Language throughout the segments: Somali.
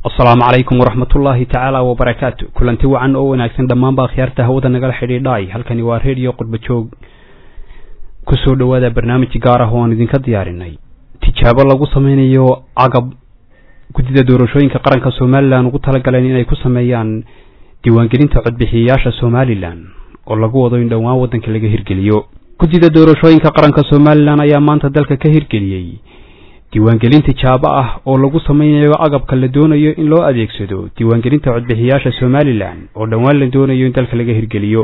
السلام عليكم ورحمة الله تعالى وبركاته كلنتي وعن أو ناكسن دمان باخيارته هودا نقل حريداي halkani waa radio qurbajoog ku soo dhawaada barnaamij gaar ah oo aan idinka diyaarinay tijaabo lagu sameynayo agab gudida doorashooyinka qaranka Soomaaliland ugu talagaleen inay ku sameeyaan diiwaangelinta codbixiyayaasha Soomaaliland oo lagu wado in dhawaan wadanka laga hirgeliyo gudida doorashooyinka qaranka Soomaaliland ayaa maanta dalka ka hirgeliyay diiwaangelinta tijaabo ah oo lagu sameynayo agabka la doonayo in loo adeegsado diiwaangelinta codbixiyayaasha Soomaaliland oo dhawaan la doonayo in dalka laga hirgeliyo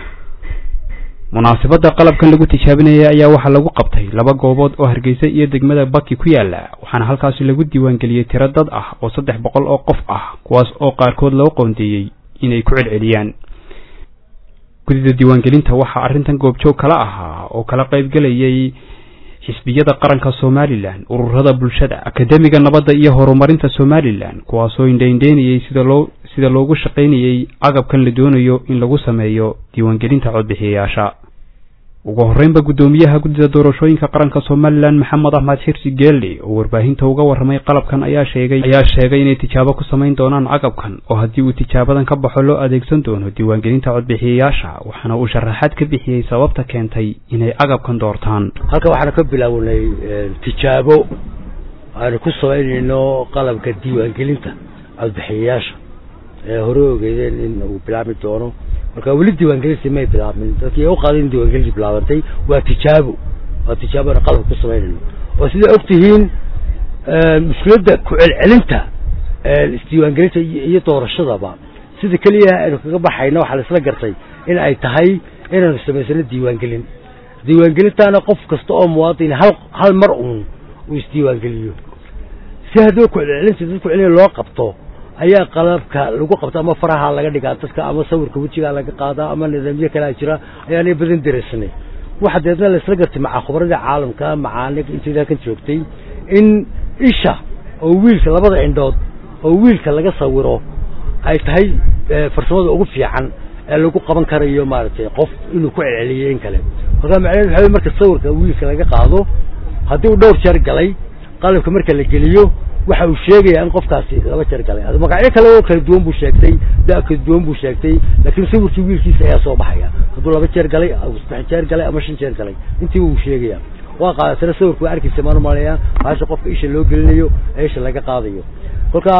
munaasabada qalabkan lagu tijaabinayay ayaa waxa lagu qabtay laba goobood oo Hargeysa iyo degmada Baki ku yaala waxaana halkaas lagu diiwaangeliyay tiro dad ah oo 300 oo qof ah kuwaas oo qaarkood loo qoondeeyay inay ku celceliyaan gudida diiwaangelinta waxa arintan goobjoog kala ahaa oo kala qayb galayay xisbiyada qaranka Soomaaliland ururada bulshada akademiga nabadda iyo horumarinta Soomaaliland kuwaas oo indheyndeynayay sida loogu shaqeynayay agabkan la doonayo in lagu sameeyo diiwaangelinta codbixiyayaasha ugu horeynba gudoomiyaha gudida doorashooyinka qaranka Soomaaliland Maxamed Ahmed Xirsi Geelle oo warbaahinta uga warramay qalabkan ayaa sheegay inay tijaabo ku sameyn doonaan agabkan oo hadii uu tijaabadan ka baxo loo adeegsan doono diiwaangelinta codbixiyayaasha waxaana uu sharaxaad ka bixiyay sababta keentay inay agabkan doortaan halka waxaan ka bilaawnay tijaabo aan ku sameynayno qalabka diiwaangelinta codbixiyayaasha hore ogeeyeen in uu bilaabi doono marka wali diiwaangelinta ma bilaabmin dadkii u qaadeen diiwaangelinta bilaabantay waa tijaabo qalab ku sameynayno oo sida ogtihiin mushkiladda ku celcelinta diiwaangelinta iyo doorashadaba sida kaliya aynu kaga baxayno waxa la isla gartay in ay tahay inaan sameysano diiwaangelintaana qof kasta oo muwaadin hal mar uu isdiiwaangeliyo si haddii ku celcelinta dadku celin loo qabto ayaa qalabka lagu qabto ama faraha laga dhigaa dadka ama sawirka wajiga laga qaadaa ama nidaamyo kale jira ayaanay badan dareesnay waxa deedna la isla gartay maca khubarada caalamka macaaniq intii ka joogtay in isha oo wiilka labada indhood oo wiilka laga sawiro ay tahay farsamada ugu fiican ee lagu qaban karayo maartay qof inuu ku celceliyo in kale marka marka sawirka wiilka laga qaado hadii uu dhowr jeer galay qalabka marka la geliyo waxa uu sheegay in qofkaasi laba jeer galay magacyo kale oo kala duwan buu sheegtay laakiin sawirkii wiilkiisa ayaa soo baxaya haduu laba jeer galay ama saddex jeer galay ama shan jeer galay intii uu sheegay waa qaadana sawirku arkaysa maarmaalaya waxa qofka isha loo gelinayo isha laga qaadayo kolka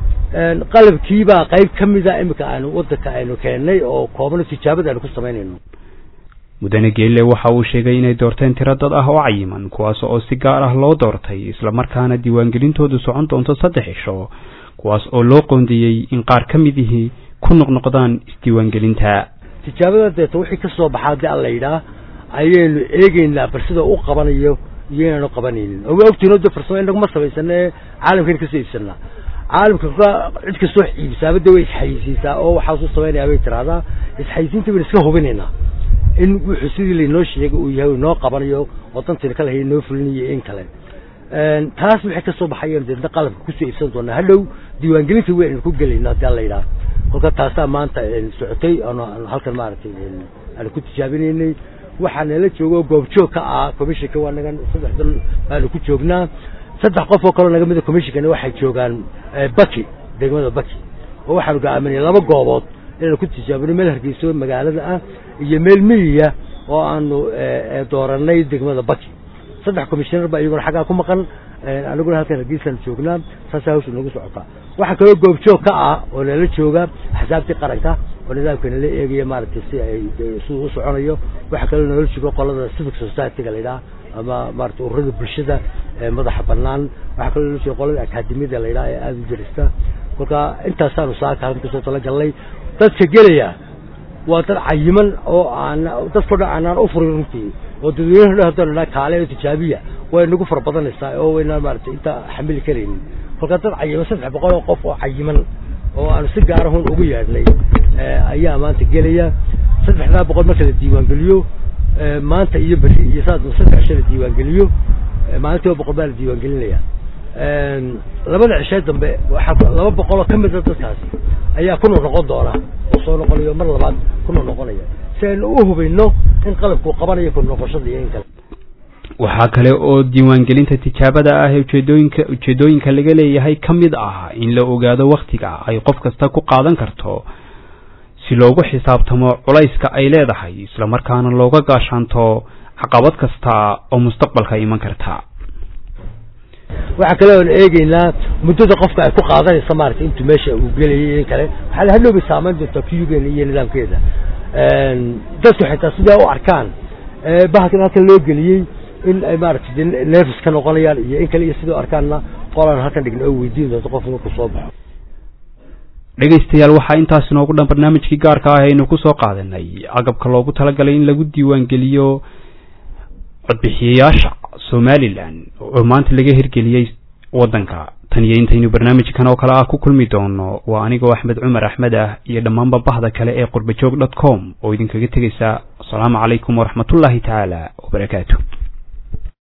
qalabkii baa qayb kamida imika aan wadanka aynu keenay oo kooban tijaabada aan ku sameynayno mudane Geelle waxa uu sheegay inay doorteen tiro dad ah oo cayiman kuwaas oo si gaar ah loo doortay isla markaana diiwaangelintoodu socon doonto 3 cisho kuwaas oo loo qoondiyay in qaar kamidihii ku noqnoqdaan isdiiwaangelinta tijaabada deeto wixii ka soo baxay alla yiraahdo ayaynu eegeynaa barsida uu qabanayo iyo inaanu qabanaynin oo ogtiino farsamo inagu ma sameeysanay caalamkan ka siibsanaa caalamka cid ka soo xiibsaabada way isxayisiisaa oo waxa soo sameynaya bay tiraahdaa isxayisiinta way iska hubinaynaa in wuxuu sidii leeynoo sheegay uu yahay noo qabanayo wadantina kale hay noo fulinayo in kale taas wixii ka soo baxayeen dad qalabka ku soo iibsan doona hadhow diiwaangelinta weyn ku galeynaa dal leeyahay kolka taas maanta socotay aan halkan maartay aan ku tijaabinaynay waxaan la joogo goobjoog ka ah komishanka wanagan saddexdan aan ku joognaa saddex qof oo kale naga mid komishanka waxay joogaan Baki degmada Baki oo waxaan go'aaminay laba goobood inaan ku tijaabino meel Hargeysa magaalada ah iyo meel miyiga oo aanu dooranay degmada Baki saddex komishanar baa iyagu xagaa ku maqan anaguna halkan Hargeysa joognaa saasaaw nagu socota waxa kale goobjoog ka ah oo la jooga xisaabtii qaranka oo nidaamkan la eegaya maartay si ay u soconayo waxa kale nolol jooga qolada civic society-ga leeyahay ama maartay ururada bulshada madaxa banaan waxa kale la jooga qolada akademiyada leeyahay aad u jirista kolka intaas aanu saaka ka soo tala galay dadka gelaya waa dad cayiman oo aan dadka aan u furintii oo dadweynaha hadana kaalay tijaabiya way nagu farbadanaysaa oo wayna maartay inta xamil kareen kolka dad cayiman 700 qof oo cayiman oo aan si gaar ah ugu yeednay ayaa maanta gelaya 300 marka la diiwaangeliyo maanta iyo bari iyo saddex diiwaangeliyo maanta 100 baa la diiwaangelinaya labada cishay dambe waxa 200 ka mid ah dadkaasi ayaa ku noqon doona oo soo noqonayo mar labaad ku noqonaya si aynu u hubino in qalabku qabanayo ku noqoshada iyo in kale waxaa kale oo diiwaangelinta tijaabada ah ee ujeedooyinka laga leeyahay ka mid ah in la ogaado wakhtiga ay qof kasta ku qaadan karto si loogu xisaabtamo culayska ay leedahay isla markaana looga gaashaanto caqabad kasta oo mustaqbalka iman karta waxa kale oo eegaynaa muddada qofka ay ku qaadanayso maartay intuu meesha uu geliyay in kale waxa la hadloobi saameyn doonta kuyugeena iyo nidaamkeeda dadku xitaa sida u arkaan bahalkan halkan loo geliyay in ay maartay neefs ka noqonayaan iyo in kale iyo sida arkaanna qoran halkan dhigna oo weydiin doonto qofka markuu soo baxo dhegeystayaal waxaa intaas inoogu dhan barnaamijkii gaarka ah aynu ku soo qaadanay agabka loogu talagalay in lagu diiwaangeliyo codbixiyayaasha Somaliland oo maanta laga hirgeliyay wadanka tan iyo intaynu barnaamijkan oo kale ah ku kulmi doono waa aniga Axmed Cumar Axmed ah iyo dhammaan bahda kale ee qurbajoog.com oo idinkaga tagaysa. Assalaamu calaykum wa rahmatullaahi ta'ala wa barakaatuh.